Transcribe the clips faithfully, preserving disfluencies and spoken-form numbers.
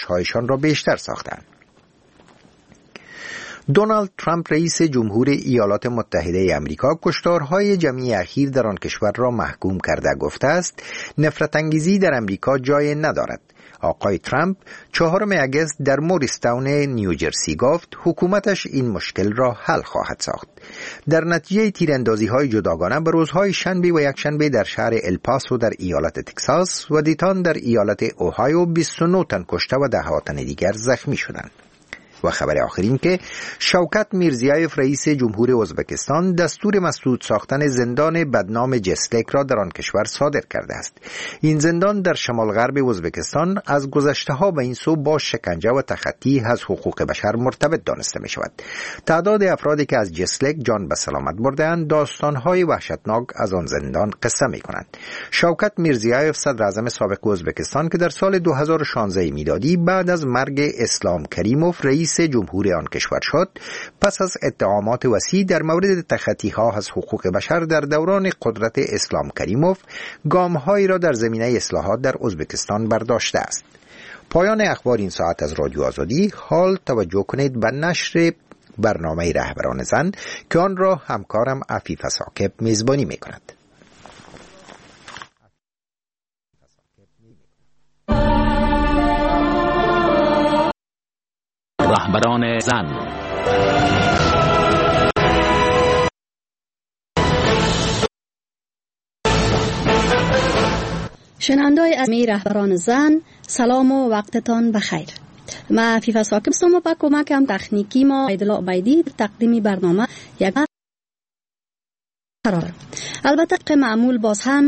هایشان را بیشتر ساختند. دونالد ترامپ رئیس جمهور ایالات متحده امریکا کشتارهای جمعی اخیر در آن کشور را محکوم کرده گفته است نفرت انگیزی در امریکا جای ندارد. آقای ترامپ چهارم اگست در موریستاون نیوجرسی گفت حکومتش این مشکل را حل خواهد ساخت. در نتیجه تیراندازی‌های جداگانه به روزهای شنبه و یکشنبه در شهر الپاسو در ایالت تگزاس و دیتان در ایالت اوهایو بیست و نه تن کشته و ده ها تن دیگر زخمی شدند. و خبر آخر این که شوکت میرزیایف رئیس جمهور ازبکستان دستور مسدود ساختن زندان بدنام جسلک را در آن کشور صادر کرده است. این زندان در شمال غرب ازبکستان از گذشته ها به این سو با شکنجه و تخطی از حقوق بشر مرتبط دانسته می شود. تعداد افرادی که از جسلک جان به سلامت برده‌اند داستان های وحشتناک از آن زندان قصه می کنند. شوکت میرزیایف صدر اعظم سابق ازبکستان که در سال دو هزار و شانزده میلادی بعد از مرگ اسلام کریموف رئیس رئیس جمهور آن کشور شد، پس از اتهامات وسیع در مورد تخطی‌ها از حقوق بشر در دوران قدرت اسلام کریموف گام‌هایی را در زمینه اصلاحات در ازبکستان برداشته است. پایان اخبار این ساعت از رادیو آزادی. حال توجه کنید به نشر برنامه رهبران زن که آن را همکارم عفیفه ثاقب میزبانی می‌کند. رهبران زن. شنونده‌های عزیز رهبران زن، سلام و وقتتان بخیر. من عفیفه ثاقب هستم و با کمک هم تکنیکی ما عیدالله عبیدی تقدیم برنامه یک قرار. البته که معمول باز هم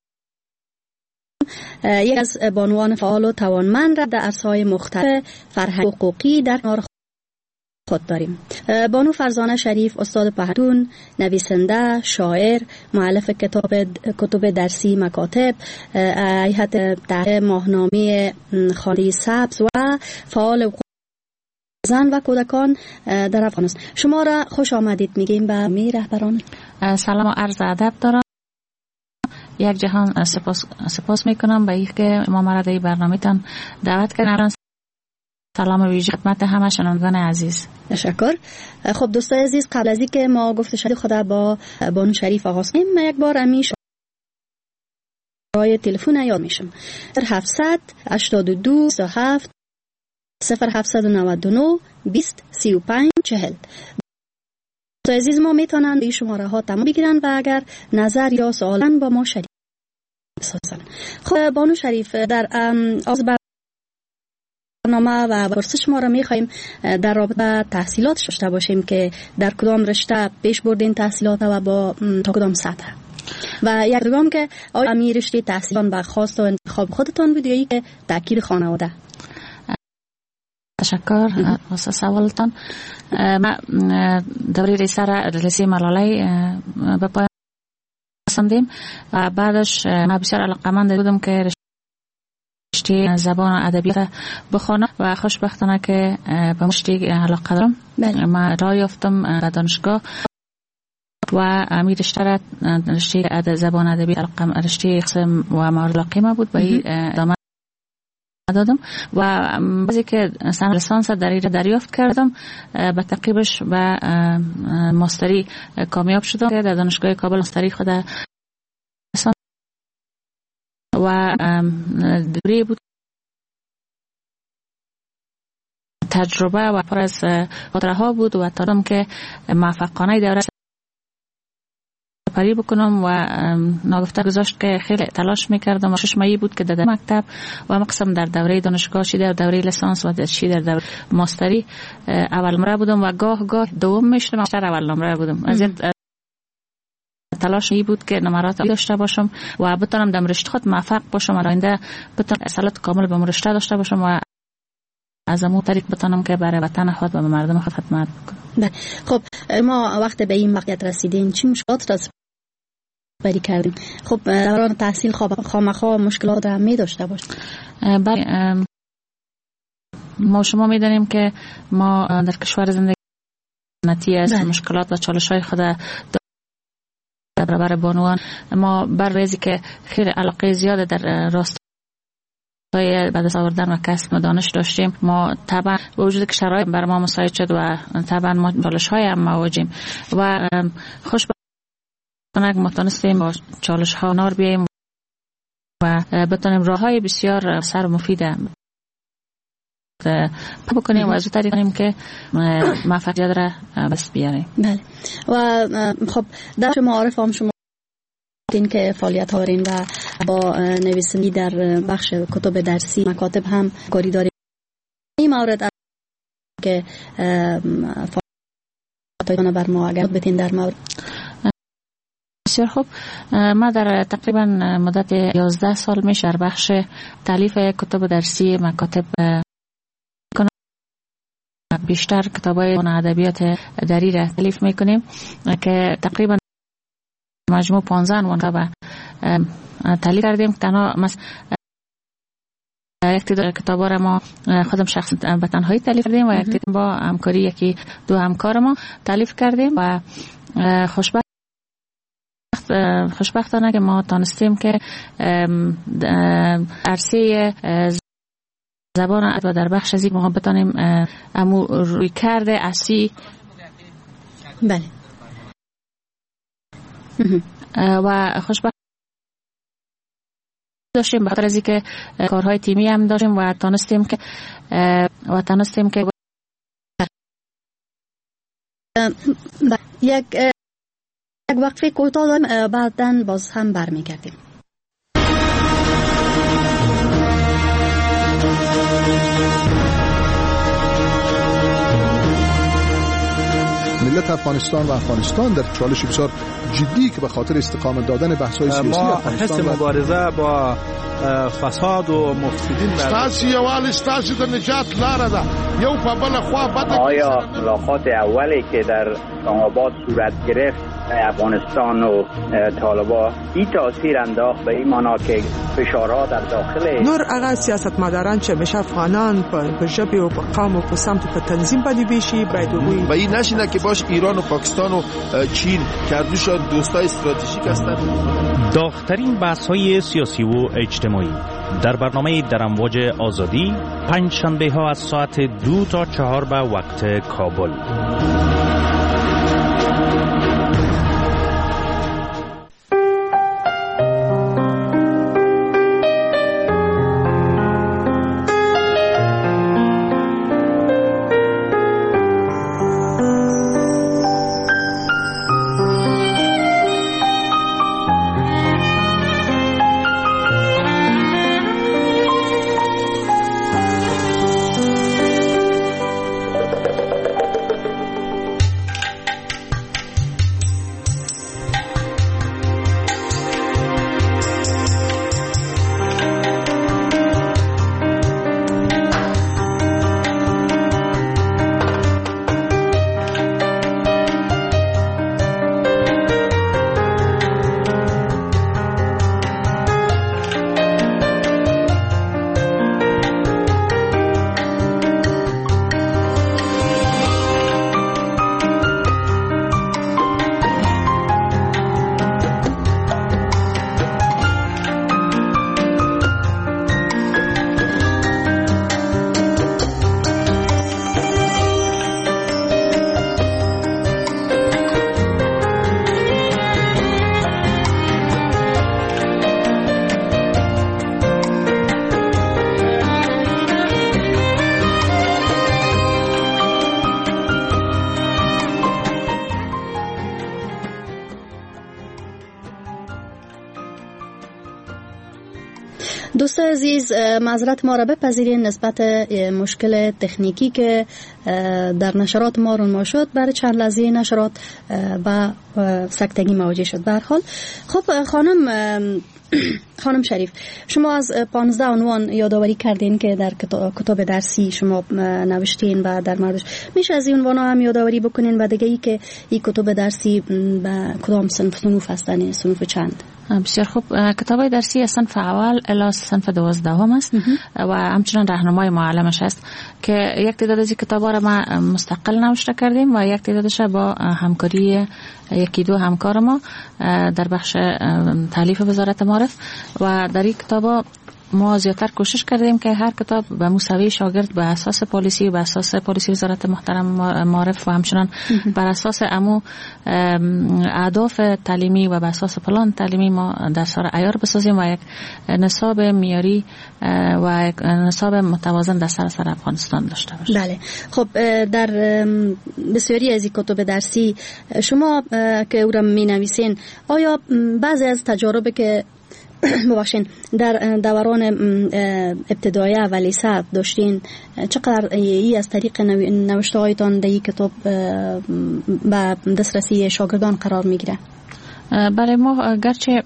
یک از بانوان فعال و توانمند را در عرصه‌های مختلف فرهنگ حقوقی در کنار خود داریم. بانو فرزانه شریف استاد پهلوان، نویسنده، شاعر، مؤلف کتاب کتب درسی مکاتب، هیئت تحقیق ماهنامه خانه سبز و فعال زن و کودکان در افغانستان. شما را خوش آمدید میگیم به می رهبران. سلام و عرض ادب دارم. یک جهان سپاس سپاس میکنم به اینکه شما مرا در این برنامه‌تان دعوت کردید. سلام ویژه خدمت همه شنوندگان عزیز. تشکر. خب دوستای عزیز، قبل از اینکه ما گفته شد خدا با بانو شریف آغاز کنیم، من یک بار امیش رای تلفن یاد میشم. هفتصد و هشتاد و دو بیست و هفت صفر هفتصد و نود و نه بیست سی و پنج چهل. دوستای عزیز ما میتونن به شماره ها تماس بگیرن و اگر نظر یا سوالن با ما شریک بسازن. خب بانو شریف، در آغاز برنامه و پرسش ما را میخوایم در رابطه تحصیلات داشته باشیم که در کدام رشته پیش بردین تحصیلات و با تا کدام سطح، و یک دوم که آیا می رشته تحصیلان به خواست و انتخاب خودتان بود یا که تأکید خانواده؟ تشکر واسه سوالتان. ما دوره ریسر لیسه ملالی به پایان رساندیم و بعدش ما بسیار علاقه‌مند بودم که رشته زبان و ادبیات بخوانم و خوشبختانه که به رشته علاقه دارم. ما راه یافتم به دانشگاه و امیر رشته را رشته زبان ادبیات رشته قسم و مورد علاقه ما بود، به این ادامه دادم و بعضی که سن لیسانس در این دریافت کردم به تعقیبش به ماستری کامیاب شدم که در دانشگاه کابل ماستری خود و دوره بود تجربه و پر از خاطره ها بود و تادم که موفقانه دوره سپری بکنم و ناگفته گذاشت که خیلی تلاش میکردم و شش ماهی بود که در مکتب و مقسم در دوره دانشگاه چی در دوره لیسانس و چی در دوره ماستری اول نمره بودم و گاه گاه دوم میشدم، بیشتر اول نمره بودم. از این تلاش ای بود که نمرات داشته باشم و بتونم در رشته خود موفق باشم و آینده بتونم اصالت کامل به رشته داشته باشم و از همون طریق بتونم که برای وطن خود و به مردم خود خدمت بکنم. خب ما وقت به این موقعیت رسیدیم چی مشکلات را بری کردیم؟ خب دوران تحصیل خامخا مشکلات هم می داشته باشیم. بله، ما شما می دانیم که ما در کشور زندگی نتی است. مشکلات و چالش های خود در برابر بانوان ما بر ریزی که خیلی علاقه زیاده در راستای بعد از آوردن و کسب و دانش داشتیم. ما طبعا با وجود که شرایط بر ما مساعد شد و طبعا ما چالش های هم مواجهیم و خوشبختانه ما تونستیم با چالش ها نار بیاییم و بتونیم راه های بسیار سر و مفید بکنیم و از طریق کنیم که موفقیت را بس بیاریم. بله. و خب در معارف هم شما این که فعالیت ها دارین و با نویسندگی در بخش کتب درسی مکاتب هم کاری دارین. این مورد که فعالیت‌ها بر ما اگر بتین در مورد. بسیار خوب. ما در تقریبا مدت یازده سال میشه در بخش تالیف کتب درسی مکاتب بیشتر کتابای ادبیات دری را تالیف میکنیم که تقریبا مجموع پانزده عنوان کتاب تالیف کردیم. تنها مثلا یک تعداد کتابا را ما خودم شخص به تنهایی تالیف کردیم و یک تعداد با همکاری یکی دو همکار ما تالیف کردیم و خوشبخت خوشبختانه که ما تانستیم که عرصه زبان و در بخش ازی ما بتانیم امو روی کرده اصلی بله و خوشبخت داشتیم به خاطر از اینکه کارهای تیمی هم داشتیم و تانستیم که و تانستیم که یک یک وقفه کوتاه داریم بعداً باز هم برمیگردیم. ملت افغانستان و افغانستان در چالش بسیار جدی که به خاطر استقامت دادن بحث‌های سیاسی افغانستان حس مبارزه با فساد و مفسدین ستاسي یوال ستاسي د نجات لار ده یو په بل خوا بد. آیا ملاقات اولی که در اسلام آباد صورت گرفت افغانستان و طالبان این تاثیر انداخت به این معنا که فشارها در داخل نور هغه سیاستمداران چې مشه افغانان په ژبه او په قوم او په سمت په تنظیم باندې بشي باید وي و این نشینه که باش ایران و پاکستان و چین کردوشان دوستای استراتژیک هستند. داغ‌ترین بحث‌های سیاسی و اجتماعی در برنامه در امواج آزادی پنج شنبه ها از ساعت دو تا چهار به وقت کابل. دوست عزیز معذرت ما را بپذیرین نسبت مشکل تکنیکی که در نشرات ما رونما شد. برای چند لحظه نشرات و سکتگی مواجه شد. به هر حال خب خانم خانم شریف، شما از پانزده عنوان یادآوری کردین که در کتاب درسی شما نوشتین و در موردش میشه از این عنوان هم یادآوری بکنین و دیگه ای که این کتاب درسی به کدام صنف صنوف هستن، صنوف چند؟ بسیار خوب. کتاب درسی از صنف اول الی صنف دوازدهم است و همچنان راهنمای معلمش است که یک تعداد از کتابا را ما مستقل نوشته کردیم و یک تعدادش با همکاری یکی دو همکار ما در بخش تالیف وزارت معارف و در این کتابا ما زیادتر کوشش کردیم که هر کتاب به مساوی شاگرد به اساس پالیسی و به اساس پالیسی وزارت محترم معرف و همچنان بر اساس امو اهداف تعلیمی و به اساس پلان تعلیمی ما در سال عیار بسازیم و یک نصاب معیاری و یک نصاب متوازن در سراسر افغانستان داشته باشیم. بله. خب در بسیاری از کتب درسی شما که او را می نویسین، آیا بعضی از تجارب که ببخشین در دوران ابتدایی و لیسه داشتین، چقدر ای از طریق نوشته هایتان در این کتاب به دسترسی شاگردان قرار میگیره؟ بله، ما گرچه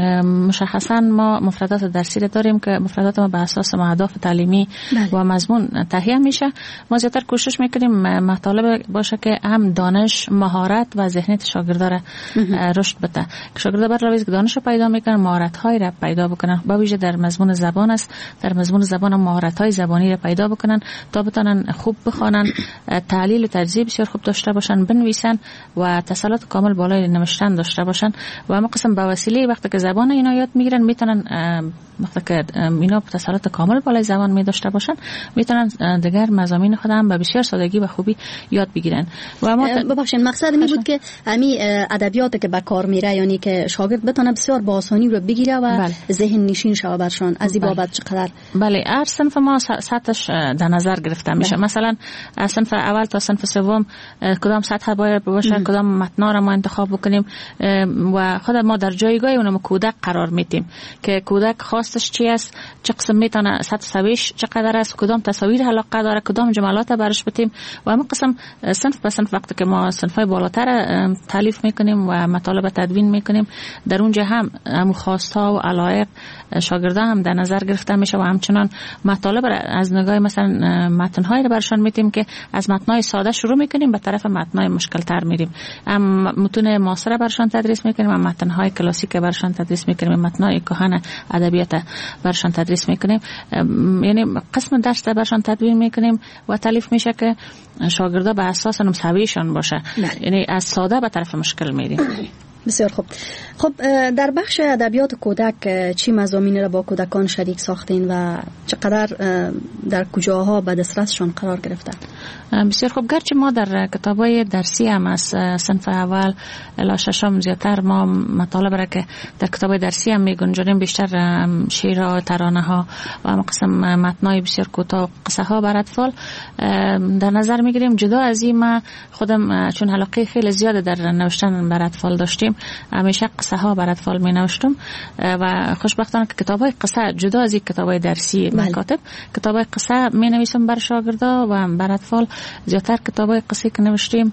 مشخصا ما مفردات درسی داریم که مفردات ما به اساس اهداف تعلیمی بله. و مضمون تهیه میشه، ما زیادتر کوشش میکنیم مطالب باشه که هم دانش، مهارت و ذهنیت شاگردا را رشد بده، که شاگردا بر روی که دانش رو پیدا میکنن، مهارت های را پیدا بکنن، با ویژه در مضمون زبان است، در مضمون زبان مهارت های زبانی را پیدا بکنن تا بتونن خوب بخوانن، تحلیل و تجزیه بسیار خوب داشته باشن، بنویسن و تسلط کامل بالای نوشتن داشته باشن و اما قسم به وسیله وقتی که زبان اینا یاد میگیرن میتونن وقتی که اینا تسلط کامل بالای زبان می داشته باشن میتونن دیگر مضامین خود هم به بسیار سادگی و خوبی یاد بگیرن. و ما ببخشید مقصد می بود که همین ادبیات که به کار میره، یعنی که شاگرد بتونه بسیار با آسانی رو بگیره و بله. ذهن نشین شوه برشان. از این بابت چقدر بله هر صنف ما سطحش در نظر گرفته میشه. بله. مثلا صنف اول تا صنف سوم کدام سطح باید باشه، ام. کدام متن رو ما انتخاب بکنیم و خود ما در جایگاه اونم کودک قرار میدیم که کودک خواستش چی است، چه قسم میتونه سطح سویش چقدر است، کدام تصاویر علاقه داره، کدام جملات برش بتیم و همین قسم صنف به صنف وقتی که ما صنفای بالاتر تالیف میکنیم و مطالب تدوین میکنیم در اونجا هم هم خواستها و علایق شاگردان هم در نظر گرفته میشه و همچنان مطالب از نگاه مثلا متن‌های رو برشان میتیم که از متن‌های ساده شروع میکنیم به طرف متن‌های مشکل تر میریم، هم متون معاصر برشان تدریس میکنیم، هم متن‌های کلاسیک برشان تدریس میکنیم، متن‌های کهن ادبیات برشان تدریس میکنیم، یعنی قسم درس برشان تدوین میکنیم و تالیف میشه که شاگردا به اساس نمساویشان باشه. بله. یعنی از ساده به طرف مشکل میریم. بسیار خوب. خب در بخش ادبیات کودک چی مضامین را با کودکان شریک ساختین و چقدر در کجاها به دسترسشان قرار گرفته؟ بسیار خوب. گرچه ما در کتابای درسی هم از صنف اول الی ششم زیادتر ما مطالب را که در کتابای درسی هم میگنجونیم، بیشتر شعرها، ترانه ها و هم قسم متنای بسیار کوتاه، قصه ها بر اطفال در نظر میگیریم. جدا از این ما خودم چون علاقه خیلی زیاد در نوشتن بر اطفال داشتیم، همیشه قصه ها بر اطفال می نوشتم و خوشبختانه که کتابای قصه جدا از این کتابای درسی مکاتب، کتابای قصه می نویسم بر شاگردا و بر اطفال. زیادتر کتابای قصه که نوشتیم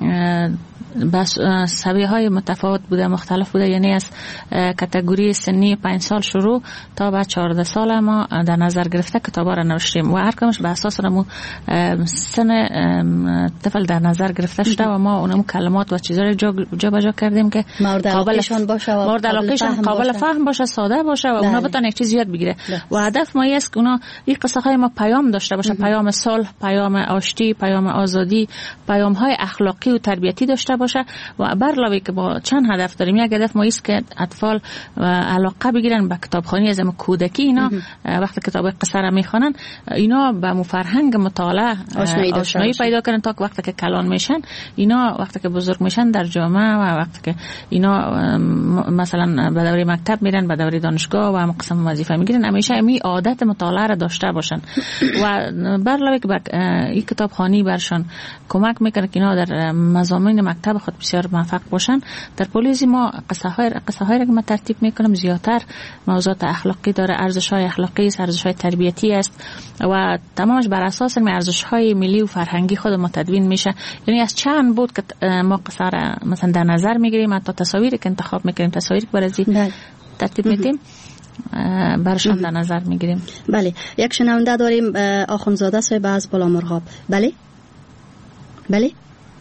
بس سویه های متفاوت بوده، مختلف بوده، یعنی از کاتگوری سنی پنج سال شروع تا به چهارده سال ما در نظر گرفته کتابا را نوشتیم و هر کمش به اساس اونمو سن طفل در نظر گرفته شده و ما اونمو کلمات و چیزا رو جا به جا کردیم که مورد علاقهشان باشه و مورد علاقهشان قابل فهم باشه، ساده باشه و اونا بتونه یک چیز یاد بگیره. و هدف ما است که اونا این قصه های ما پیام داشته باشه، پیام صلح، پیام آشتی، پیام آزادی، پیام های اخلاقی و تربیتی داشته باشه. و بر علاوه که با چند هدف داریم، یک هدف ما است که اطفال علاقه بگیرن به کتابخوانی از کودکی. اینا وقتی کتاب قصه را میخوانن اینا به فرهنگ مطالعه آشنایی پیدا کنن تا وقتی که کلان میشن، اینا وقتی که بزرگ میشن در جامعه و وقتی که اینا مثلا به دوره مکتب میرن، به دوره دانشگاه و هم قسم وظیفه میگیرن، همیشه این عادت مطالعه را داشته باشن و بر علاوه که این کتابخوانی برشان کمک میکنه که اینا در مضامین مکتب خود بسیار موفق باشن. در پلیسی ما قصه های قصه های را که ما ترتیب میکنم زیادتر موضوعات اخلاقی داره، ارزش های اخلاقی است، ارزش های تربیتی است و تمامش بر اساس ارزش های ملی و فرهنگی خود ما تدوین میشه. یعنی از چند بود که ما قصه را مثلا در نظر میگیریم، حتی تصاویری که انتخاب میکنیم، تصاویری که برای ترتیب میدیم برشان در نظر میگیریم. بله. یک شنونده داریم، آخوندزاده صاحب از بلامرغاب. بله بله.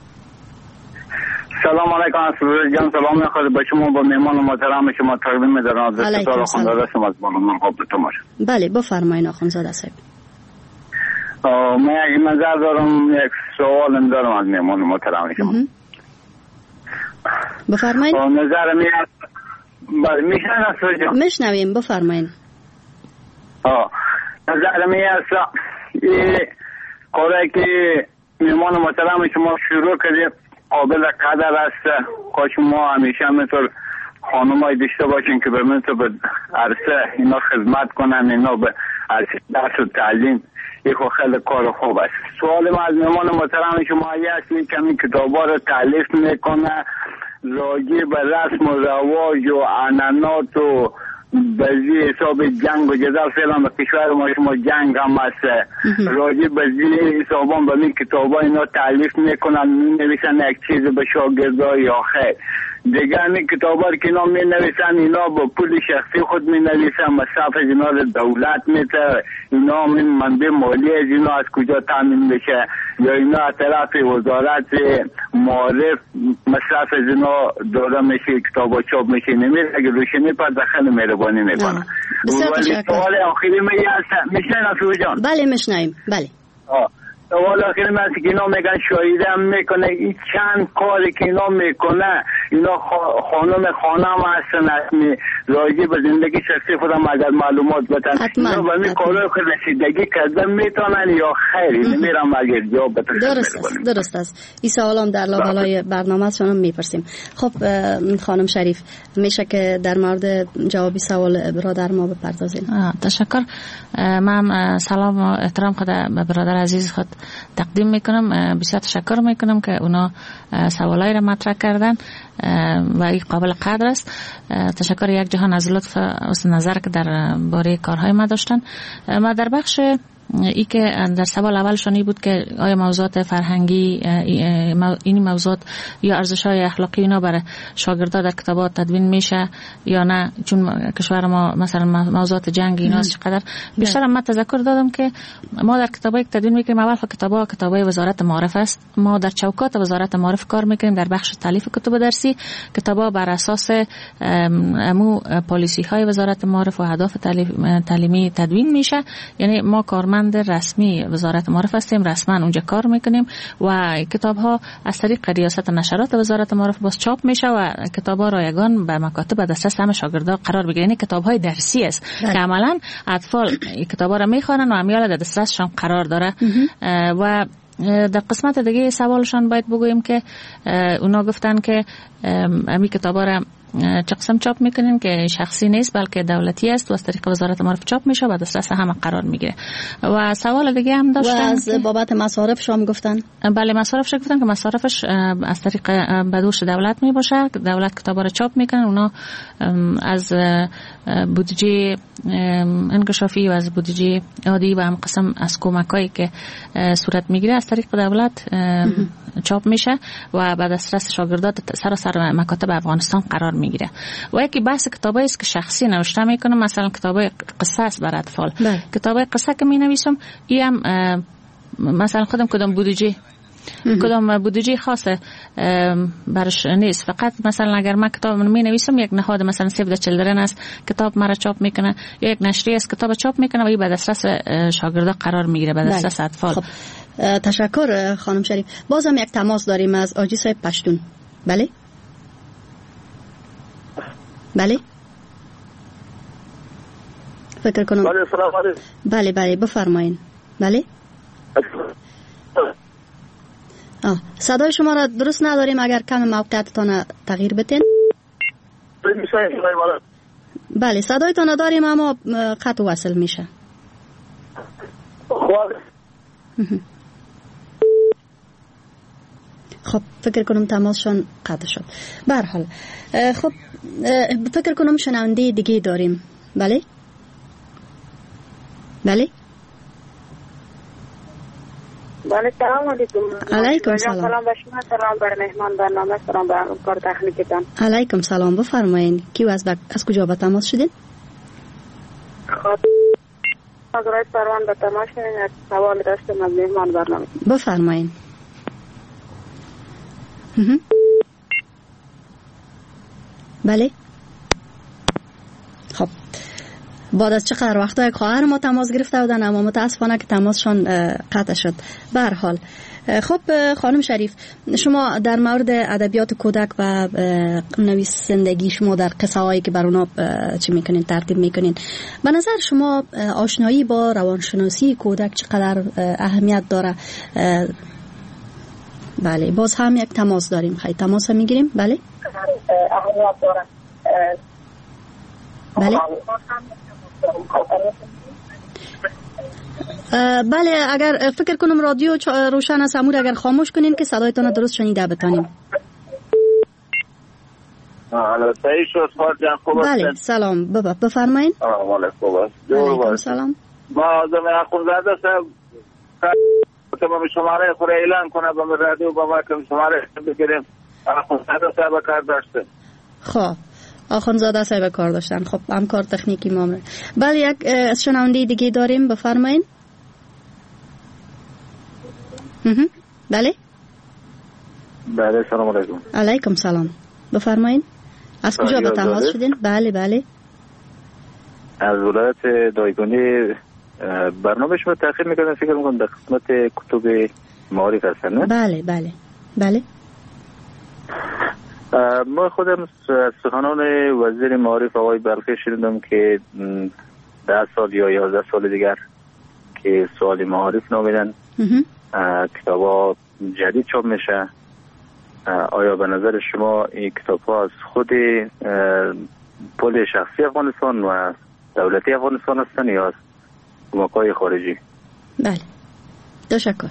سلام علیکم اسرار جان، سلام میخواد با شما با مهمان محترم شما تقدیم می‌دارم. از دکتر آخوندزاده صاحب از بلامرغاب به شما. بله بفرمایید آخوندزاده صاحب. من یک نظر دارم، یک سوال دارم از مهمان محترم شما. بفرمایید. نظر می بله میشنویم اسرار جان؟ میشنویم، بفرمایید. آه نظر می است این کاری که میمان محترم شما شروع کردید قابل قدر است. کاش ما همیشه همینطور خانمای داشته باشین که برمون تو به عرصه اینا خدمت کنن، اینا به عرصه درس و تعلیم. این خیلی کار خوب است. سوال ما از میمان محترم شما است که این کتابا رو تالیف میکنه راجع به رسم و رواج و عنعنات و بزی حساب جنگ و جدال فعلا به کشور ما شما جنگ هم است. راجع به زی حسابان به این کتابا اینا تالیف میکنن، می نویسن یک چیز به شاگردای یا خیر دیگه. این کتابا که اینا می نویسن اینا با پول شخصی خود می نویسن، مصرف از اینا رو دولت میته، اینا این منبع مالی از اینا از کجا تامین بشه یا اینا از طرف وزارت معارف مصرف از اینا داره میشه، کتابا چاپ میشه نمیره. اگه روشنی پر دخل مهربانی میکنه. ولی سوال آخری می هست میشنن افیو جان؟ بله میشنیم. بله آه سوال آخری من که اینا میگن شاهده هم میکنه، این چند کاری که اینا میکنه اینا خانم خانم هستن اسمی راجع به زندگی شخصی خودم اگر معلومات بدن اینا به این کارو که رسیدگی کردن میتونن یا خیلی نمیرم اگر جواب بتونن. درست است درست است. این سوال هم در لابلای برنامه شما میپرسیم. خب خانم شریف میشه که در مورد جوابی سوال برادر ما بپردازین؟ تشکر. من سلام و احترام خود به برادر عزیز خود تقدیم میکنم. بسیار تشکر میکنم که اونا سوالای را مطرح کردن و این قابل قدر است. تشکر یک جهان از لطف و نظر که در باره کارهای ما داشتن. ما در بخش ای که در سوال اولشون ای بود که آیا موضوعات فرهنگی این موضوعات یا ارزش‌های اخلاقی اینا برای شاگردان در کتابات تدوین میشه یا نه، چون کشور ما مثلا موضوعات جنگ اینا از چقدر بیشتر. من تذکر دادم که ما در کتابای تدوین میکنیم. اول کتابا کتابای وزارت معارف است. ما در چوکات وزارت معارف کار میکنیم در بخش تالیف کتب درسی. کتابا بر اساس امو پالیسی های وزارت معارف و اهداف تعلیمی تدوین میشه. یعنی ما کار رسمی وزارت معارف هستیم، رسما اونجا کار میکنیم و کتاب ها از طریق ریاست نشرات وزارت معارف باز چاپ میشه و کتاب ها رایگان به مکاتب دسترس همه شاگردا قرار بگیره. یعنی کتاب های درسی است که عملا اطفال کتاب ها را میخوانن و امیال در دسترسشان قرار داره. و در قسمت دیگه سوالشان باید بگوییم که اونا گفتن که امی کتاب ها را چه قسم چاپ میکنین که شخصی نیست بلکه دولتی است و از طریق وزارت معارف چاپ میشه و دسترس همه قرار میگیره. و سوال دیگه هم داشتن و از بابت مصارف شما گفتن؟ بله مصارفش گفتن که مصارفش از طریق بدوش دولت میباشه. دولت کتابا رو چاپ میکنن، اونا از بودجه انکشافی و از بودجه عادی و هم قسم از کمکایی که صورت میگیره از طریق دولت چاپ میشه و بعد دسترس شاگردان سراسر مکاتب افغانستان قرار میگیره. و یکی بحث کتابایی است که شخصی نوشته میکنم، مثلا کتابای قصه است برای اطفال. کتابای قصه که می نویسم این هم مثلا خودم کدام بودجه کدام بودجه خاصه برش نیست. فقط مثلا اگر من کتاب می نویسم یک نهاد مثلا سیو د چیلدرن است کتاب مرا چاپ میکنه یا یک نشریه است کتاب چاپ میکنه و این به دسترس شاگردا قرار میگیره، به دسترس اطفال. خب. تشکر خانم شریف. بازم یک تماس داریم از آجی صاحب پشتون. بله بله فکر کنم بله سلام علیکم. بله بله بفرمایید. بله آه صدای شما را درست نداریم، اگر کم موقعیتتان تغییر بتین. بله صدایتان داریم اما خط وصل میشه. خب فکر کنم تماسشان قطع شد. به هر حال خب فکر کنم شنونده دیگه داریم. بله بله بله سلام علیکم. علیکم سلام. سلام به شما، سلام بر مهمان برنامه، سلام بر کار تخنیکتان. علیکم سلام. بفرمایید. کی از از کجا به تماس شدین؟ خب حضرت پروان به تماس شدین. سوال داشتم از مهمان برنامه. بفرمایید. بله خب بعد از چقدر وقت یک خواهر ما تماس گرفته بودن اما متاسفانه که تماسشان قطع شد. به هر حال خب خانم شریف، شما در مورد ادبیات کودک و نویسندگی شما در قصه هایی که بر اونا چی میکنین، ترتیب میکنین، به نظر شما آشنایی با روانشناسی کودک چقدر اهمیت داره؟ بله باز هم یک تماس داریم، خیلی تماس میگیریم. بله اهمیت داره. بله بله اگر فکر کنم رادیو روشن است امور اگر خاموش کنین که صدایتان درست شنیده بتانیم. بله سلام بفرمایید. سلام علیکم. علیکم سلام. ما آدم اخونزاده صاحب تمام شماره خود اعلان کنه با رادیو با ما کم شماره بگیریم. اخونزاده صاحب کار داشته. خب آخوندزاده صاحب کار داشتن. خب همکار تکنیکی ما. بله یک شنونده دیگه داریم، بفرمایید. بله بله سلام علیکم. علیکم سلام بفرمایید. از کجا به تماس شدین؟ بله بله از ولایت دایگانی. برنامه شما تأخیر میکنم فکر میکنم در قسمت کتب معارف هستن نه؟ بله بله بله ما خودم سخنان وزیر معارف آقای بلخی شنیدم که ده سال یا یازده سال دیگر که سوال معارف نامیدن کتابا جدید چاپ میشه. آیا به نظر شما این کتاب ها از خود پل شخصی افغانستان و دولتی افغانستان هستن یا از کمک‌های خارجی؟ بله تشکر.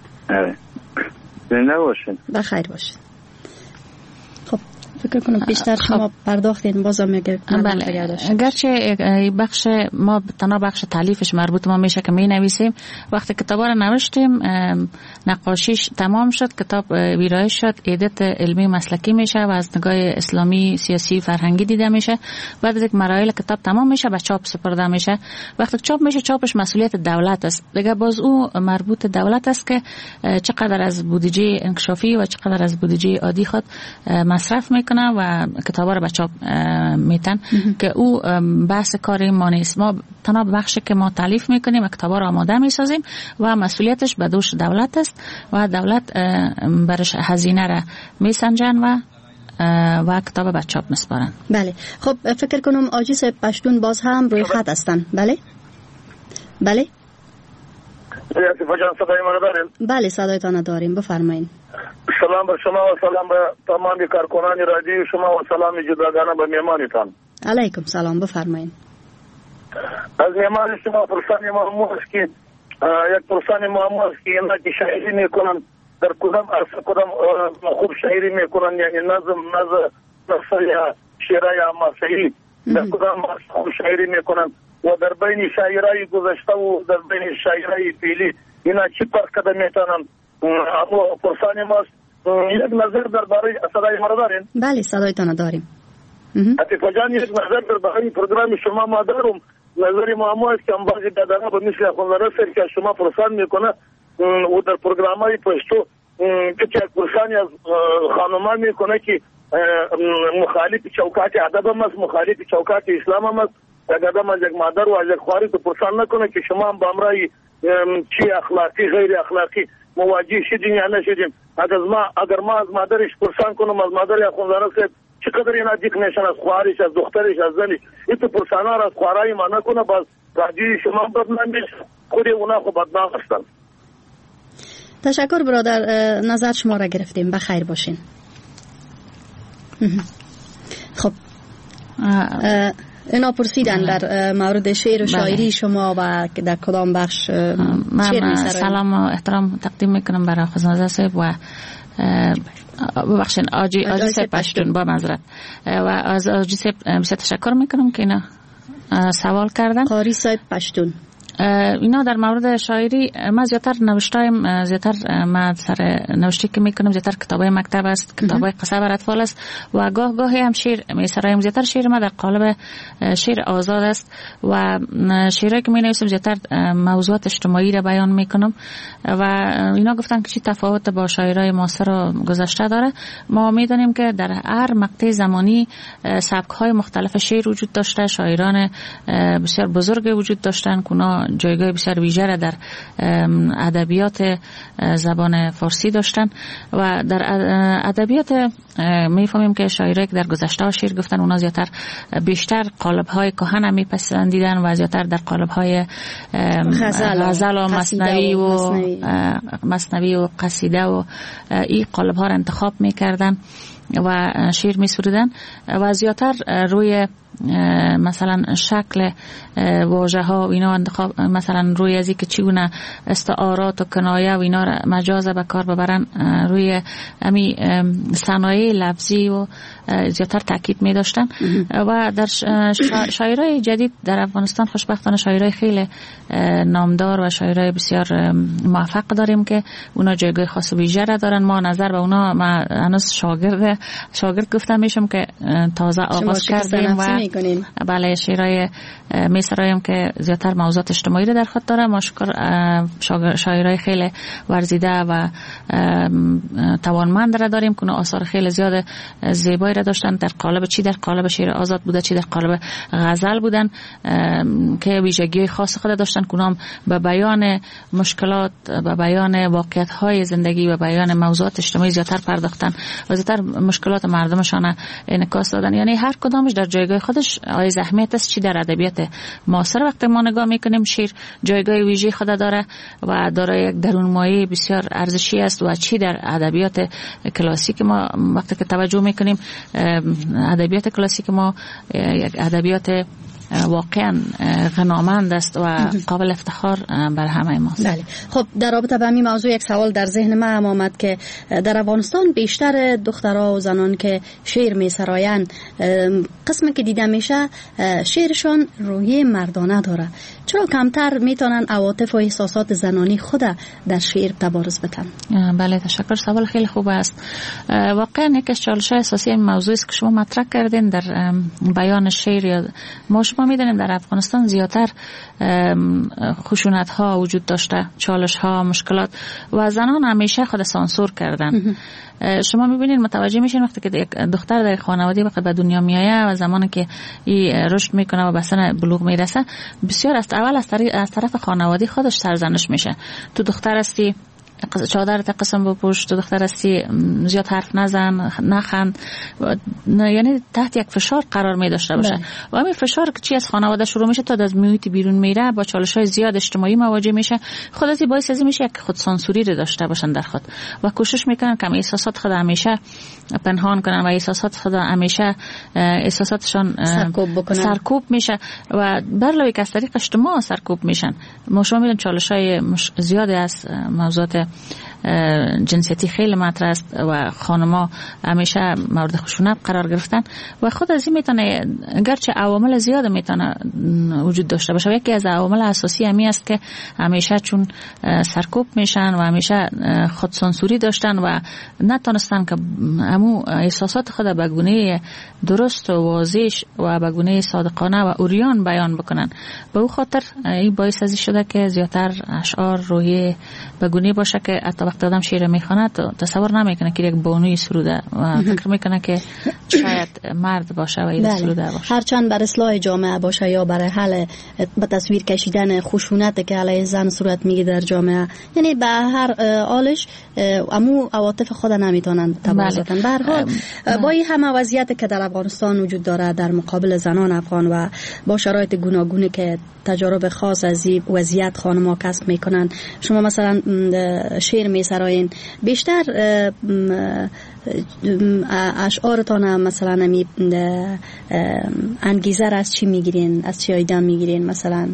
زنده باشین. بخیر باشین. خب فکر کنم بیشتر شما پرداختین بازم میگه. بله اگرچه بخش ما تنها بخش تالیفش مربوط ما میشه که می نویسیم، وقتی کتاب رو نوشتیم نقاشیش تمام شد، کتاب ویرایش شد، ایدت علمی مسلکی میشه و از نگاه اسلامی سیاسی فرهنگی دیده میشه. بعد از یک مراحل کتاب تمام میشه به چاپ سپرده میشه. وقتی چاپ میشه چاپش مسئولیت دولت است دیگه، باز او مربوط دولت است که چقدر از بودجه انکشافی و چقدر از بودجه عادی خود مصرف میکنه و کتابا رو به چاپ میتن که او بحث کار ما نیست. ما تنها بخشی که ما تالیف میکنیم و کتابا رو آماده میسازیم و مسئولیتش به دوش دولت است و دولت برش هزینه را میسنجن و و کتاب به چاپ میسپارن. بله خب فکر کنم آجی صاحب پشتون باز هم روی خط هستن. بله بله بله صدایتان داریم، بفرمایید. سلام به شما و سلام به تمام کارکنان رادیو شما و سلام جداگانه به میهمانتان. علیکم سلام بفرمایید. از میهمان شما پرسان معمو است که یک پرسان معمو است که اینا که شاعری میکنن در کدام عرصه کدام خوب شاعری میکنن، یعنی نظم نظم نثر یا شعر یا مسیحی در کدام عرصه خوب شاعری میکنن و در بین شاعرای گذشته و در بین شاعرای فعلی اینا چی فرق کده میتونن؟ اما پرسان ماست یک نظر درباره صدای ما دارین؟ بله صدایتان داریم. عطیفه جان یک نظر درباره پروگرام شما ما دارم. نظری ما است که هم بعضی دادانا به مثل اخوندزاده صاحب که شما پرسان میکنه و در پروگرام های پشتو که یک پرسانی از خانمان میکنه که مخالف چوکات ادب هم است، مخالف چوکات اسلام هم است، یک آدم از یک مادر و از یک خواری تو پرسان نکنه که شما هم به امرای چی اخلاقی غیر اخلاقی مواجه شدین یا نشدین. اگر ما اگر ما از مادرش پرسان کنم از مادر اخوندزاده صاحب چقدر اینا دیک نشن از خوارش از دخترش از زنش این تو پرسانا را از خوارای ما نکنه، باز رادیوی شما بدنام میشه، خود اونا خو بدنام هستن. تشکر برادر، نظر شما را گرفتیم، بخیر باشین. خب اینا پرسیدن در مورد شعر و شاعری شما و در کدام بخش من سلام و احترام تقدیم میکنم برای اخوندزاده صاحب و ببخشید آجی آجی صاحب پشتون با معذرت و از آجی صاحب بسیار تشکر میکنم که اینا سوال کردن. قاری صاحب پشتون اینا در مورد شاعری ما زیاتر نوشتایم، زیاتر ما سر نوشتی که میکنم زیاتر کتابای مکتب است، کتابای قصه بر اطفال است و گاه گاهی هم شعر میسرایم. زیاتر شعر ما در قالب شعر آزاد است و شعری که می نویسم زیاتر موضوعات اجتماعی را بیان میکنم و اینا گفتن که چی تفاوت با شاعرای معاصر و گذشته داره. ما میدونیم که در هر مقطع زمانی سبک های مختلف شعر وجود داشته، شاعران بسیار بزرگ وجود داشتن که اونا جایگاه بسیار ویژه را در ادبیات زبان فارسی داشتن و در ادبیات میفهمیم که شاعرایی که در گذشته شعر گفتن اونا زیاتر بیشتر قالب های کهن میپسندیدن و زیاتر در قالب های غزل و مثنوی و مثنوی و قصیده و این قالب ها را انتخاب میکردن و شعر میسرودن و زیاتر روی مثلا شکل واژه ها و اینا انتخاب، مثلا روی از اینکه چگونه استعارات و کنایه و اینا را مجاز به کار ببرن، روی امی صنایع لفظی و زیاتر تاکید می داشتن و در شاعرای جدید در افغانستان خوشبختانه شاعرای خیلی نامدار و شاعرای بسیار موفق داریم که اونا جایگاه خاص و ویژه را دارن. ما نظر به اونا، ما هنوز شاگرد شاگرد گفتم میشم که تازه آغاز کردیم و بله شاعرای میسرایم که زیاتر موضوعات اجتماعی را در خود داره. ما شکر شاعرای خیلی ورزیده و توانمند را داریم که آثار خیلی زیاد زیبایی را داشتن، در قالب چی در قالب شعر آزاد بوده، چی در قالب غزل بودن که ویژگی خاص خود داشتن که اونام به بیان مشکلات، به بیان واقعیت های زندگی و بیان موضوعات اجتماعی زیاتر پرداختن و زیاتر مشکلات مردمشان انعکاس دادن. یعنی هر کدامش در جایگاه خودش آیز اهمیت است. چی در ادبیات معاصر وقتی ما نگاه میکنیم شعر جایگاه ویژه خود داره و داره یک درون مایه بسیار ارزشی است و چی در ادبیات کلاسیک ما وقتی که توجه میکنیم ادبیات کلاسیک ما یک ادبیات واقعا غنامند است و قابل افتخار بر همه ما. بله. خب در رابطه با این موضوع یک سوال در ذهن من آمد که در افغانستان بیشتر دخترها و زنان که شعر میسراین قسمی که دیده میشه شعرشان روحیه مردانه داره، چرا کمتر میتونن عواطف و احساسات زنانی خود در شعر تبارز بدن؟ بله تشکر، سوال خیلی خوب است. واقعا یک از چالش اساسی این موضوعی است که شما مطرح کردین در بیان شعر. یا ما شما میدونیم در افغانستان زیاتر خشونت ها وجود داشته، چالش ها، مشکلات و زنان همیشه خود سانسور کردن. شما میبینید متوجه میشین وقتی که دختر در خانواده وقت به دنیا میایه و زمانی که این رشد میکنه و به سن بلوغ میرسه بسیار از اول از طرف خانواده خودش سرزنش میشه. تو دختر هستی چادرت قسم بپوش، تو دختر هستی زیاد حرف نزن، نخند، یعنی تحت یک فشار قرار می داشته باشه و همین فشار که چی از خانواده شروع میشه تا از محیط بیرون میره با چالش‌های زیاد اجتماعی مواجه میشه. خودتی باعث از میشه که خود سانسوری رو داشته باشن در خود و کوشش میکنن که احساسات خود همیشه پنهان کنن و احساسات خود همیشه احساساتشان سرکوب بکنن، سرکوب میشه و برلوی که از طریق اجتماع سرکوب میشن. ما شما میدونید چالش‌های زیاد از موضوعات جنسیتی خیلی مطرح است و خانم‌ها همیشه مورد خشونت قرار گرفتن و خود از این میتونه گرچه عوامل زیاد میتونه وجود داشته باشه، یکی از عوامل اساسی همی است که همیشه چون سرکوب میشن و همیشه خود سانسوری داشتن و نتونستن که همو احساسات خود به گونه درست و واضح و به گونه صادقانه و عریان بیان بکنن. به او خاطر این باعث از شده که زیاتر اشعار روحی به گونه باشه که حتی وقتی آدم شعر میخونه تصور نمیکنه که یک بانوی سروده و فکر میکنه که شاید مرد باشه و این سروده باشه. هرچند بر اصلاح جامعه باشه یا برای حل به تصویر کشیدن خشونت که علیه زن صورت میگیره در جامعه، یعنی به هر حالش امو عواطف خود نمیتونن تبارز کنن. به هر حال با این همه وضعیت که در افغانستان وجود داره در مقابل زنان افغان و با شرایط گوناگونی که تجارب خاص از این وضعیت خانم‌ها کسب میکنن، شما مثلا شعر میسراین، بیشتر اشعارتان مثلا نمی انگیزه را از چی میگیرین، از چی ایده میگیرین مثلا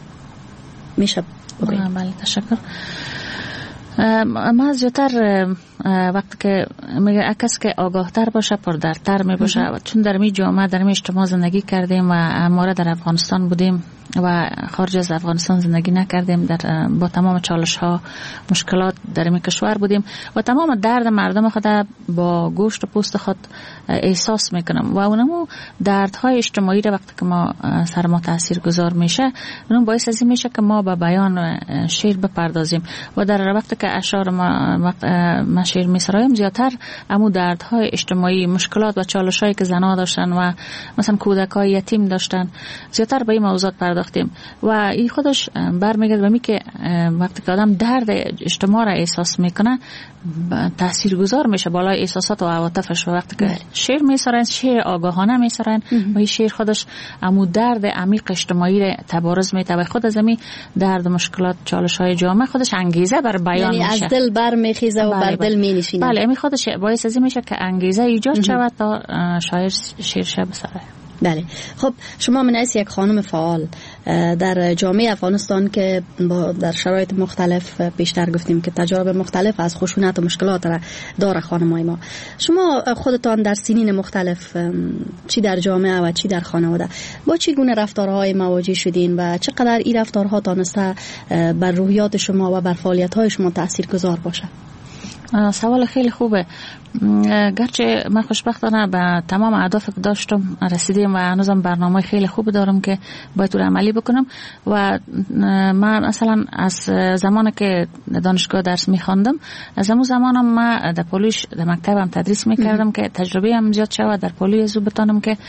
میشه؟ بله تشکر. ما زیادتر وقتی که میگه کسی که آگاه تر باشه پردردتر می باشه، چون در می جامعه در می اجتماع زندگی کردیم و ما در افغانستان بودیم و خارج از افغانستان زندگی نکردیم، در با تمام چالش ها مشکلات در این کشور بودیم و تمام درد مردم خود با گوشت و پوست خود احساس میکنم و اونمو دردهای اجتماعی را وقتی که ما سر ما تاثیر گذار میشه، اون باعث از این میشه که ما به بیان شعر بپردازیم و در وقتی که اشعار ما وقت ما شعر میسرایم زیادتر امو دردهای اجتماعی، مشکلات و چالشایی که زنا داشتن و مثلا کودکای یتیم داشتن زیادتر به این موضوعات پرداختیم و این خودش برمیگرده به می که وقتی که آدم درد اجتماع را احساس میکنه تاثیرگذار میشه بالای احساسات و عواطفش و وقتی که شعر میسرن، شعر آگاهانه میسرن و این شعر خودش امو درد عمیق اجتماعی را تبارز میده و خود از می درد مشکلات چالش‌های جامعه خودش انگیزه بر بیان یعنی میشه، از دل بر میخیزه و بر دل مینشینه. بله می خودش باعث از این میشه که انگیزه ایجاد شود تا شاعر شعر شه بسره. بله. خب شما من از یک خانم فعال در جامعه افغانستان که با در شرایط مختلف بیشتر گفتیم که تجارب مختلف از خشونت و مشکلات را داره خانمای ما، شما خودتان در سنین مختلف چی در جامعه و چی در خانواده با چی گونه رفتارهای مواجه شدین و چقدر این رفتارها تانسته بر روحیات شما و بر فعالیت‌های شما تاثیرگذار باشه؟ سوال خیلی خوبه. گرچه من خوشبختانه به تمام اهداف که داشتم رسیدیم و هنوزم برنامه خیلی خوب دارم که باید رو عملی بکنم و من مثلا از زمانی که دانشگاه درس میخواندم از همون زمانم من در پولیش در مکتبم تدریس میکردم که تجربه هم زیاد شود در پولی زو بتانم که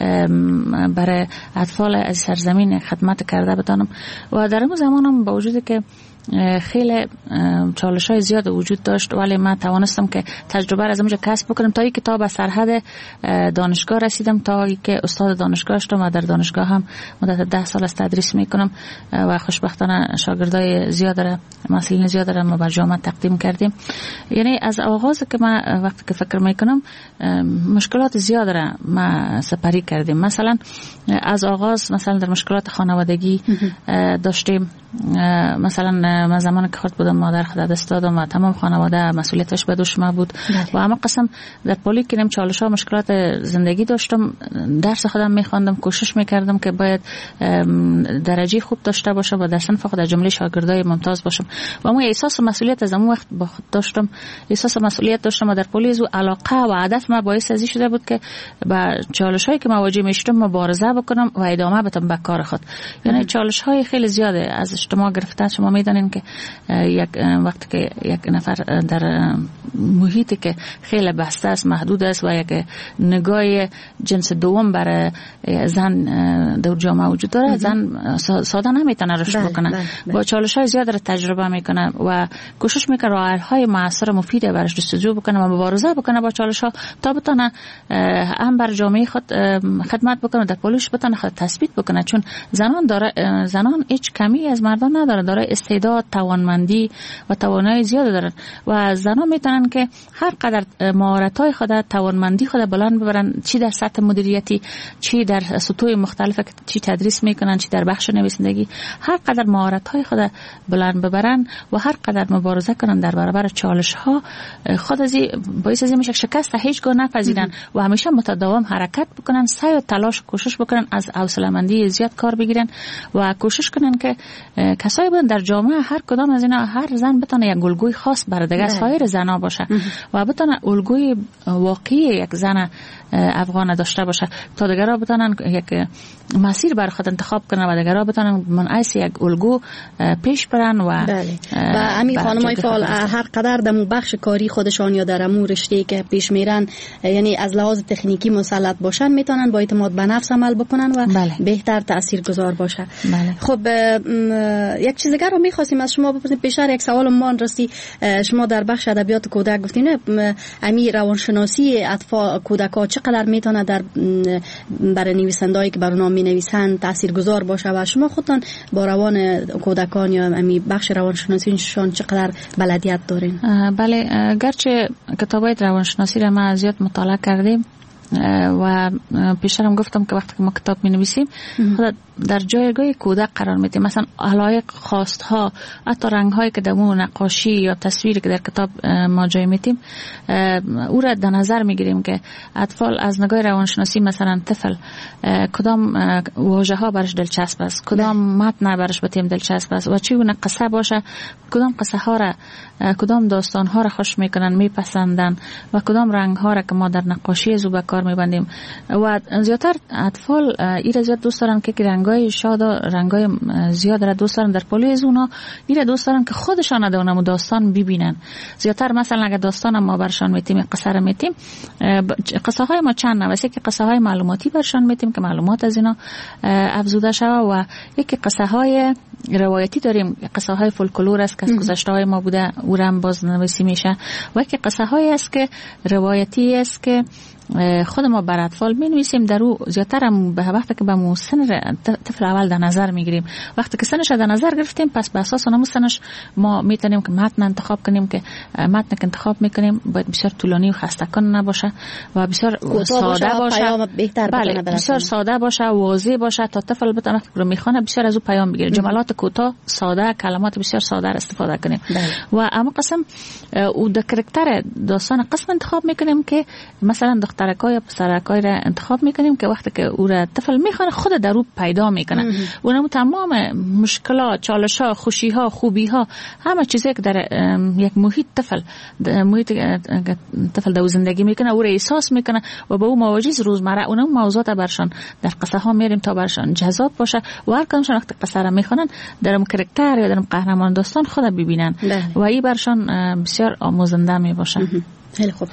برای اطفال از سرزمین خدمت کرده بتانم و در همون زمانم با وجودی که خیلی چالش های زیاد وجود داشت ولی من توانستم که تجربه را از اونجا کسب بکنم تا اینکه تا به سرحد دانشگاه رسیدم، تا اینکه استاد دانشگاه شدم و در دانشگاه هم مدت ده سال از تدریس میکنم و خوشبختانه شاگردای زیاد را مسئولین زیاد را ما بر جامعه تقدیم کردیم. یعنی از آغاز که من وقتی که فکر میکنم مشکلات زیاد را ما سپری کردیم. مثلا از آغاز مثلا در مشکلات خانوادگی داشتیم، مثلا من زمان که خود بودم مادر خود دست دادم و تمام خانواده مسئولیتش به دوش ما بود و اما قسم در پولی که نیم چالش ها مشکلات زندگی داشتم، درس خودم میخواندم، کوشش میکردم که باید درجه خوب داشته باشم و در صنف خود جمله شاگردای ممتاز باشم و اما احساس مسئولیت از اون وقت با خود داشتم، احساس مسئولیت داشتم و در پولی زو علاقه و هدف ما باعث ازی شده بود که با چالش هایی که مواجه میشدم مبارزه بکنم و ادامه بدم به کار خود. یعنی چالش های خیلی زیاده از اجتماع گرفته. شما میدونین که یک وقتی که یک نفر در محیطی که خیلی بسته است، محدود است و یک نگاه جنس دوم برای زن در جامعه وجود داره، زن ساده نمیتونه رشد بکنه، با چالش‌های زیاد را تجربه میکنه و کوشش میکنه راه‌های موثر مفید برش جستجو بکنه و مبارزه بکنه با چالش‌ها تا بتونه هم بر جامعه خود خدمت بکنه، در پولیش بتونه خود تثبیت بکنه، چون زنان داره زنان هیچ کمی از مردان نداره، داره استعداد، توانمندی و توانایی زیاد دارن و زنان میتونن که هر قدر مهارت‌های خود، توانمندی خود بلند ببرن، چی در سطح مدیریتی، چی در سطوح مختلف، چی تدریس میکنن، چی در بخش نویسندگی، هر قدر مهارت‌های خود بلند ببرن و هر قدر مبارزه کنن در برابر چالش‌ها، خود از باعث از میشه شکست هیچگاه نپذیرن و همیشه متداوم حرکت بکنن، سعی و تلاش کوشش بکنن، از حوصله‌مندی زیاد کار بگیرن و کوشش کنن که کسایی بودن در جامعه هر کدام از اینا، هر زن بتونه یک الگوی خاص برای دیگه سایر زنا باشه و بتونه الگوی واقعی یک زن افغان داشته باشه تا دیگرها بتونن یک مسیر برای خود انتخاب کنن و دیگرها بتونن منعکس یک الگو پیش برن و بله. و همین خانمای فعال هر قدر در بخش کاری خودشان یا در امور رشته که پیش میرن، یعنی از لحاظ تکنیکی مسلط باشن، میتونن با اعتماد به نفس عمل بکنن و بله. بهتر تاثیرگذار باشه. بله. خب یک چیز دیگر رو می‌خواستیم از شما بپرسیم، پیشتر یک سوال ما رسید، شما در بخش ادبیات کودک گفتین امی روانشناسی اطفال کودک‌ها چقدر میتونه در برای نویسندهایی که برنامه می‌نویسن تاثیرگذار باشه و شما خودتان با روان کودکان یا امی بخش روانشناسیشون چقدر بلدیت دارین؟ بله، گرچه کتابای روانشناسی را ما زیاد مطالعه کردیم و پیشترم گفتم که وقتی که ما کتاب می نویسیم خود در جایگاه کودک قرار میدیم. مثلا علایق، خواستها، حتی رنگ‌هایی که در اون نقاشی یا تصویری که در کتاب ما جای میدیم او را در نظر میگیریم که اطفال از نگاه روانشناسی مثلا طفل کدام واژه ها برش دلچسب است، کدام متن برش بتیم دلچسب است و چی اون قصه باشه، کدام قصه ها را، کدام داستان ها را خوش میکنن، میپسندن و کدام رنگ ها را که ما در نقاشی زو به کار میبندیم. و زیادتر اطفال ایره زیاد دوست دارن که رنگای شاد و رنگای زیاد را دوست دارن در پالی از اونا، ایره دوست دارن که خودشان در اون داستان ببینن. زیادتر مثلا اگه داستان ما برشان میتیم، قصه را میتیم، قصه های ما چند نوع است. که قصه های معلوماتی برشان میتیم که معلومات از اینا افزوده شود و یکی قصه های روایتی داریم، قصه های فولکلور است که از گذشته های ما بوده او را هم باز نویسی میشه و یکی قصه های است که روایتی است که خود ما بر اطفال می نویسیم. در او زیادتر هم به وقتی که به مو سن طفل اول در نظر میگیریم، وقتی که سنش در نظر گرفتیم پس به اساس اون سنش ما میتونیم که متن انتخاب کنیم که متن که انتخاب میکنیم باید بسیار طولانی و خسته کن نباشه و بسیار ساده باشه، بله بسیار ساده باشه، واضح باشه تا طفل بتونه وقتی رو میخونه بسیار از او پیام بگیره. جملات کوتاه، ساده، کلمات بسیار ساده استفاده کنیم بله. و اما قسم او د کاراکتر داستان قسم انتخاب میکنیم که مثلا دخترکای یا پسرکای را انتخاب میکنیم که وقتی که او را طفل میخونه خود در او پیدا میکنه. اونم تمام مشکلات، چالش‌ها، خوشی‌ها، خوبی‌ها، همه چیزی که در یک محیط طفل محیط طفل در زندگی میکنه او را احساس میکنه و با او مواجه روزمره اونم موضوعات برشان در قصه ها میاریم تا برشان جذاب باشه و هر کدومشون وقتی قصه را میخونن در اون کاراکتر یا در اون قهرمان داستان خود ببینن و این برشان بسیار آموزنده می باشه. خیلی خوب.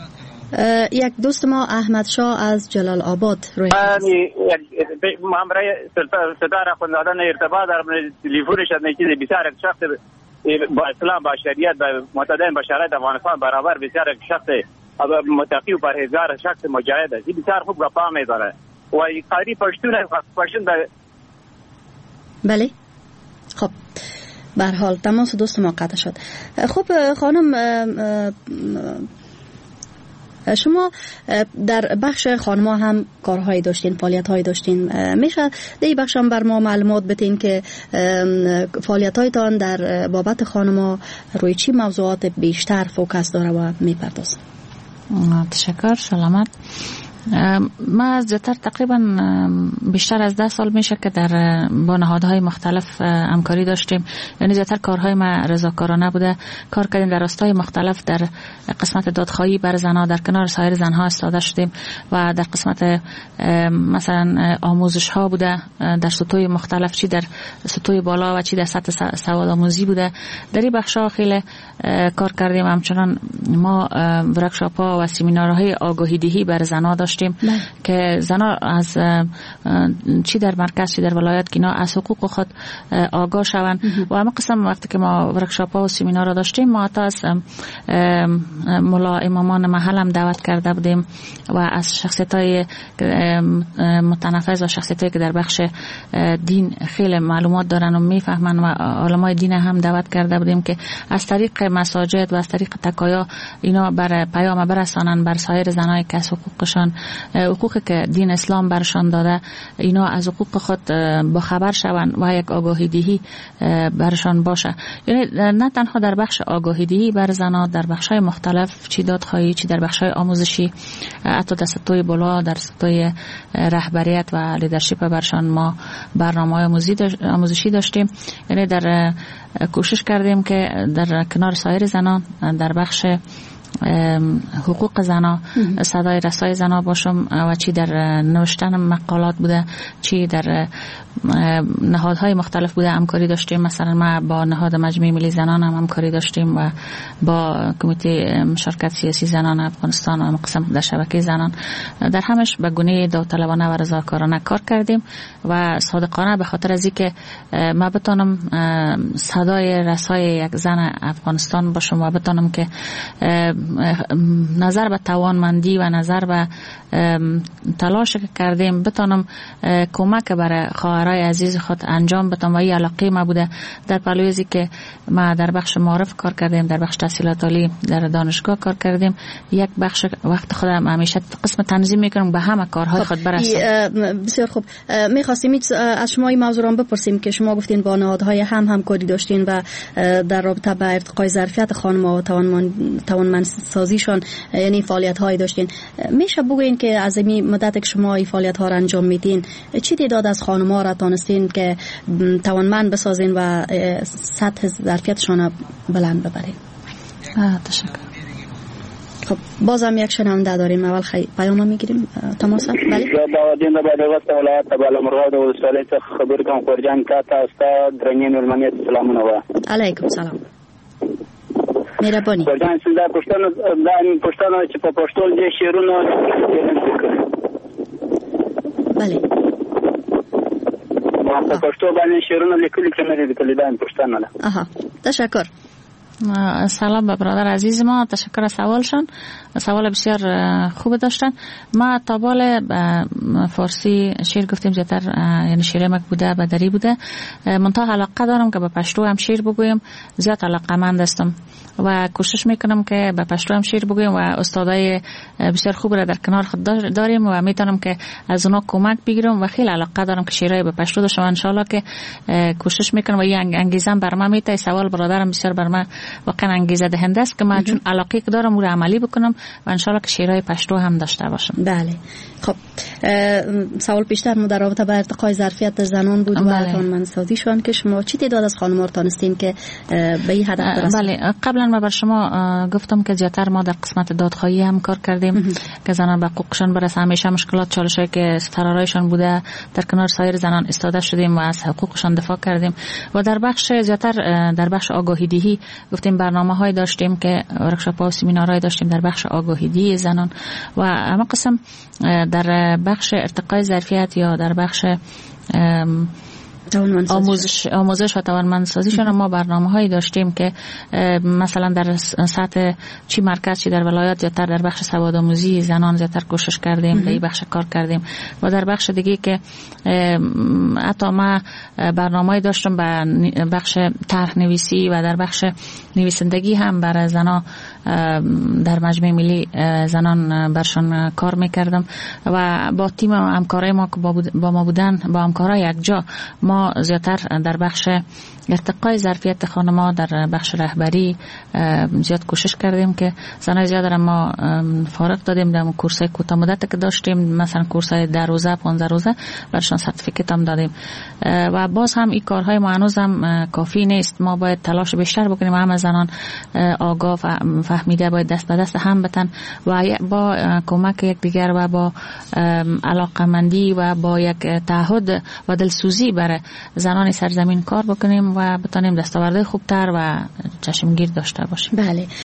یک دوست ما احمد شاه از جلال آباد روی ما برای صدار خواندن ارتباط در تلفنش از چیز بسیار شخص با اسلام، با شریعت، با متدین، با شرایط افغانستان برابر بسیار شخص متقی و پرهیزگار، شخص مجاهد است. بسیار خوب گپا می‌داره و قاری پشتون پشتون بله. خب به هر حال تماس دوست ما قطع شد. خب خانم شما در بخش خانما هم کارهایی داشتین، فعالیت‌هایی داشتین، میشه در این بخش هم بر ما معلومات بدین که فعالیت‌هایتان در بابت خانما روی چی موضوعات بیشتر فوکس داره و میپردازه؟ تشکر، سلامت. ما زیادتر تقریبا بیشتر از ده سال میشه که در با نهادهای مختلف همکاری داشتیم، یعنی زیادتر کارهای ما رضاکارانه بوده. کار کردیم در راستای مختلف، در قسمت دادخواهی بر زنها در کنار سایر زنها استاده شدیم و در قسمت مثلا آموزش ها بوده در سطوح مختلف، چی در سطوح بالا و چی در سطح سواد آموزی بوده. در این بخشا خیلی کار کردیم. همچنان ما ورکشاپ ها و سمینارهای آگاهی دهی بر زنها داشتیم که زنها از چی در مرکز چی در ولایت که اینا از حقوق خود آگاه شوند و همه قسم وقتی که ما ورکشاپ ها و سمینار را داشتیم ما تا از ملا امامان محل هم دعوت کرده بودیم و از شخصیت های متنفذ و شخصیت هایی که در بخش دین خیلی معلومات دارن و میفهمن و علمای دین هم دعوت کرده بودیم که از طریق مساجد و از طریق تکایا اینا بر پیام برسانن بر سایر زنایی که از حقوقشان، حقوقی که دین اسلام برشان داده، اینا از حقوق خود با خبر شوند و یک آگاهی دهی برشان باشه. یعنی نه تنها در بخش آگاهی دهی بر زنان، در بخش‌های مختلف چی دادخواهی، چی در بخش‌های آموزشی، حتی در سطوح بالا در سطوح رهبریت و لیدرشپ برشان ما برنامه‌های آموزشی داشتیم. یعنی در کوشش کردیم که در کنار سایر زنان در بخش حقوق زنا صدای رسای زنا باشم و چی در نوشتن مقالات بوده، چی در نهادهای مختلف بوده همکاری داشتیم. مثلا ما با نهاد مجمع ملی زنان هم همکاری داشتیم و با کمیته مشارکت سیاسی زنان افغانستان و قسم در شبکه زنان در همش به گونه داوطلبانه و رضاکارانه کار کردیم و صادقانه به خاطر از اینکه ما بتونم صدای رسای یک زن افغانستان باشم و بتونم که نظر به توانمندی و نظر به تلاش که کردیم بتانم کمک برای خواهرای عزیز خود انجام بدم و این علاقه ما بوده. در پلویزی که ما در بخش معارف کار کردیم، در بخش تحصیلات عالی در دانشگاه کار کردیم، یک بخش وقت خودم همیشه قسم تنظیم میکنم به همه کارهای خود برسم. بسیار خوب. میخواستیم از شما این موضوع را بپرسیم که شما گفتین با نهادهای هم همکاری داشتین و در رابطه با ارتقای ظرفیت خانم‌ها و توانمندسازیشان یعنی فعالیت‌هایی داشتین. میشه بگوین که از این مدت که شما این فعالیت‌ها را انجام میدین چی تعداد از خانم‌ها را تونستین که توانمند بسازین و سطح ظرفیتشان را بلند ببرین؟ تشکر. خب بازم یک شنونده داریم. اول خیلی پیام میگیریم تماس. بله. دا دین بعد وقت ولایت بالا مراد و سوالت خبر کوم خورجان کا تاسو درنی ملمنیت سلامونه و علیکم سلام. مهرباني. خورجان سندا پښتون د پښتون چې په پښتون دي شعرونه بله. ما په پښتو باندې شعرونه لیکلي کړل دي کله د پښتون نه. آها تشکر. سلام به برادر عزیز ما، تشکر از سوالشان. سوال بسیار خوب داشتن. ما تا بال فارسی شعر گفتیم زیادتر یعنی شعر مک بوده بدری بوده، منتها علاقه دارم که به پشتو هم شعر بگویم، زیاد علاقه‌مند هستم و کوشش میکنم که به پشتو هم شعر بگویم و استادای بسیار خوب را در کنار خود داریم و میتونم که از اونا کمک بگیرم و خیلی علاقه دارم که شعرهای به پشتو داشتم. ان شاء الله که کوشش میکنم و این انگیزه بر من میته. سوال برادرم بسیار بر من واقعا انگیزه دهنده است که من چون علاقه که دارم رو عملی بکنم و ان شاء الله که شعرهای پشتو هم داشته باشم. بله. خب سوال پیشتر ما در رابطه با ارتقای ظرفیت زنان بود و توانمندسازیشان که شما چی تعداد از خانم‌ها تونستین که به این هدف برسید؟ بله، قبلا ما بر شما گفتم که زیاتر ما در قسمت دادخواهی هم کار کردیم که زنان به حقوقشان برسه. همیشه مشکلات چالشایی که فرارایشان بوده در کنار سایر زنان استاده شدیم و از حقوقشان دفاع کردیم و در بخش زیاتر در بخش آگاهی دهی گفتیم برنامه‌های داشتیم که ورکشاپ‌ها و سمینارهای داشتیم در بخش آگاهی دهی زنان و اما قسم در بخش ارتقای ظرفیت یا در بخش آموزش آموزش و توانمندسازیشان ما برنامه‌هایی داشتیم که مثلا در سطح چی مرکز چی در ولایات یا در بخش سوادآموزی زنان زیاتر کوشش کردیم، در این بخش کار کردیم و در بخش دیگه که حتی ما برنامه‌ای داشتم به بخش طرح نویسی و در بخش نویسندگی هم برای زنان در مجمع ملی زنان برشان کار میکردم و با تیم همکارای ما که با ما بودن با همکارای یکجا ما زیادتر در بخش ارتقای ظرفیت خانم‌ها در بخش رهبری زیاد کوشش کردیم که زنای زیاد را ما فارغ دادیم. در کورس‌های کوتاه مدت که داشتیم مثلا کورس‌های ده روزه پانزده روزه برشان سرتیفیکت هم دادیم و باز هم این کارهای ما هنوز هم کافی نیست. ما باید تلاش بیشتر بکنیم و همه زنان آگاه و فهمیده باید دست به دست هم بتن و با کمک یکدیگر و با علاقه‌مندی و با یک تعهد و دلسوزی برای زنان سرزمین کار بکنیم و بتانیم دستاوردهای خوبتر و چشمگیر داشته باشیم. بله.